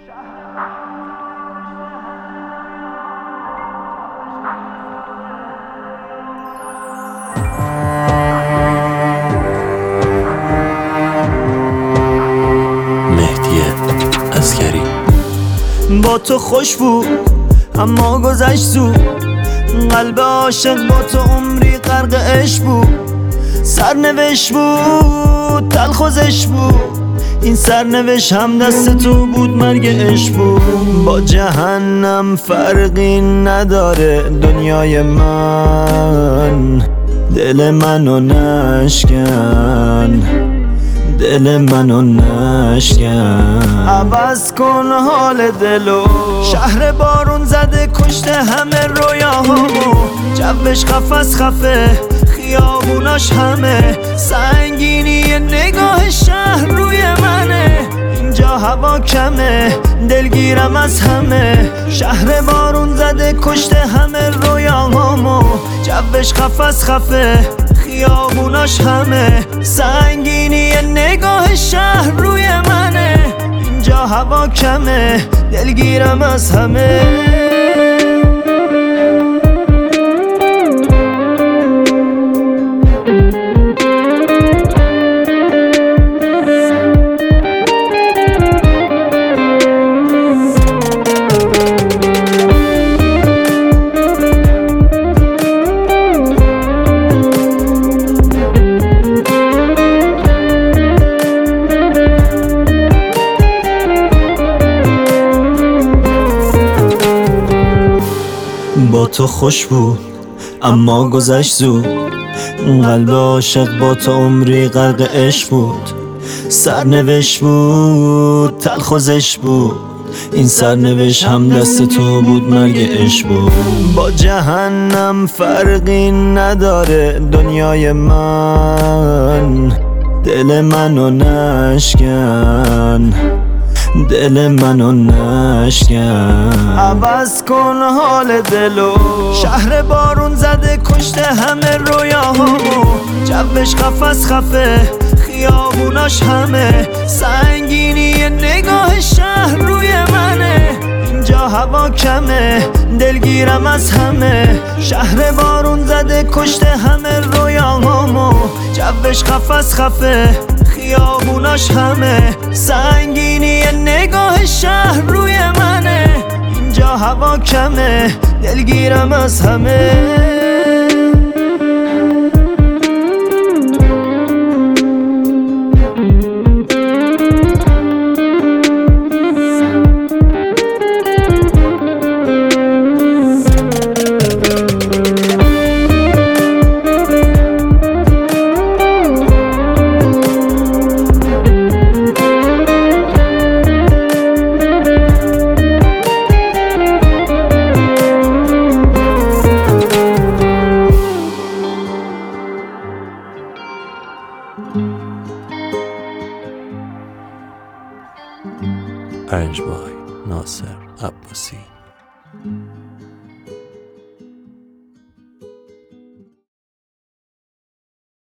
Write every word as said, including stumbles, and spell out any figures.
مهدی عسکری. با تو خوش بود اما گذشت زود، قلب عاشق با تو عمری غرق عشق بود. سرنوشت بود تلخوزش بود، این سرنوشت هم دست تو بود، مرگ عشق بود. با جهنم فرقی نداره دنیای من، دل منو نشکن، دل منو نشکن. عوض کن حال دلو، شهر بارون زده کشته همه رویاهامو. جوش قفس خفه خیابوناش همه، سنگینی نگاه شهر روی منه. اینجا هوا کمه دلگیرم از همه، شهر بارون زده کشته همه رویاهامو. جوش قفس خفه خیابوناش همه، سنگینی نگاه شهر روی منه. اینجا هوا کمه دلگیرم از همه. با تو خوش بود اما گذشت زود، قلب عاشق با تو عمری غرق عشق بود. سرنوشت بود تلخوزش بود، این سرنوشت هم دست تو بود، مرگ عشق بود. با جهنم فرقی نداره دنیای من، دل منو نشکن، دل منو نشکن. عوض کن حال دلو، شهر بارون زده کشته همه رویاهامو. جوش قفس خفه خیابوناش همه، سنگینی نگاه شهر روی منه. اینجا هوا کمه دلگیرم از همه، شهر بارون زده کشته همه رویاهامو. جوش قفس خفه خیابوناش همه، سنگینی نگاه شهر روی منه. اینجا هوا کمه دلگیرم از همه. ارنج بای ناصر عباسی.